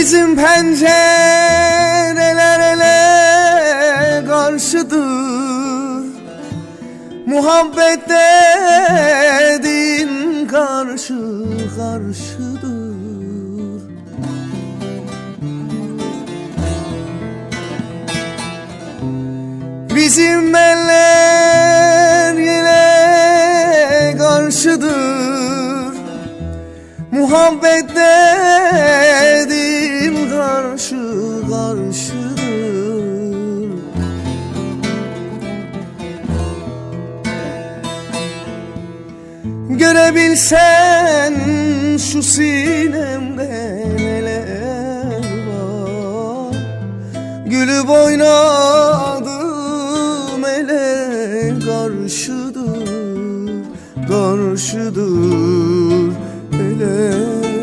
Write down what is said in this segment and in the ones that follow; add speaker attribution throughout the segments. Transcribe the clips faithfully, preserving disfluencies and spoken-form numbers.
Speaker 1: Bizim pencereler ele karşıdır, muhabbet dediğin karşı karşıdır. Bizim eller yine karşıdır, muhabbet dediğim karşı karşıdır. Görebilsen şu sinemde neler var, gülüp oynadım ele karşıdır, karşıdır, ele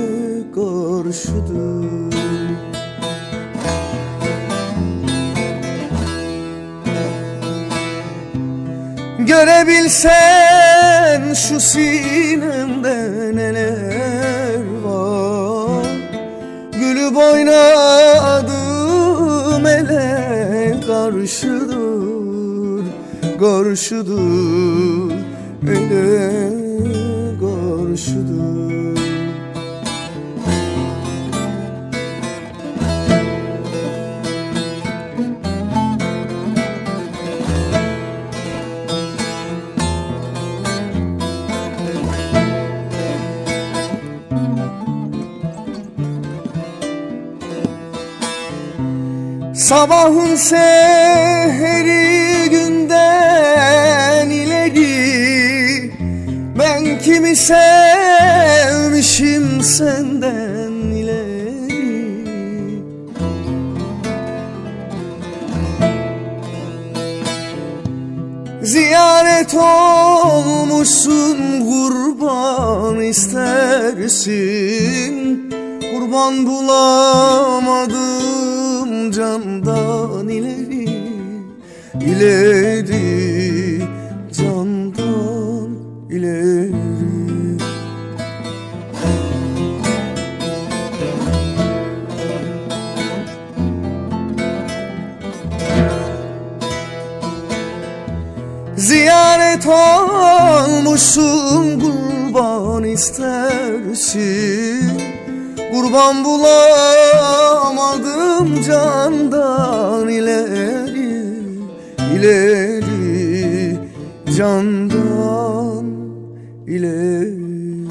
Speaker 1: karşıdır. Görebilsen şu sinemde neler var, gülüp oynadım ele karşıdır, karşıdır, ele karşıdır. Sabahın seheri günden ileri, ben kimi sevmişim senden ileri. Ziyaret olmuşsun, kurban istersin, kurban bulamadım candan ileri, ileri, candan ileri. Ziyaret olmuşsun, kurban istersin, kurban bulamadım candan ileri, ileri, candan ileri.